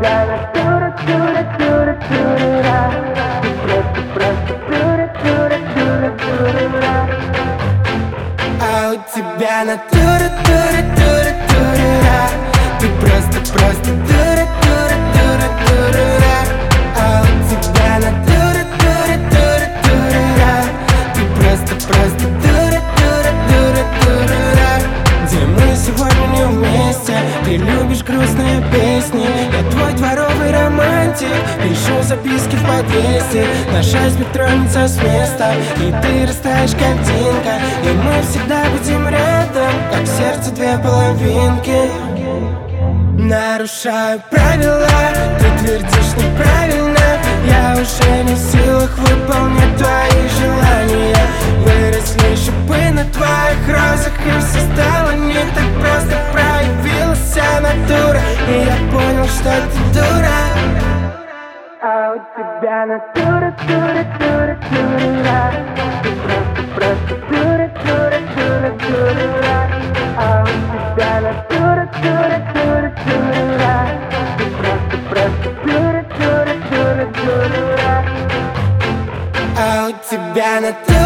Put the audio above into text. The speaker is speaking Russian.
тебя натура, тура, тура, тура. Ты просто тура, тура, тура, тура. А у тебя натура, тура, тура, тура. Ты просто тура, тура, тура, тура. А у тебя натура, тура, тура, тура. Ты просто тура, тура, тура, тура. Где мы сегодня не вместе? Ты любишь грустные песни. Я твой дворовый романтик. Пишу записки в подъезде. Наша избег тронется с места. И ты растаешь как Динка. И мы всегда будем рядом, как в сердце две половинки. Нарушаю правила, ты твердишь неправильно. Я уже не в силах выполнять твои желания. Выросли шипы на твоих розах, и все стало не так просто. Проявилась вся натура, и я понял, что ты дура. А у тебя натура, тура, тура, тура. Ты просто тура, тура, тура, тура. А у тебя натура, тура, тура, тура. Ты просто тура, тура, тура, тура. А у тебя натура.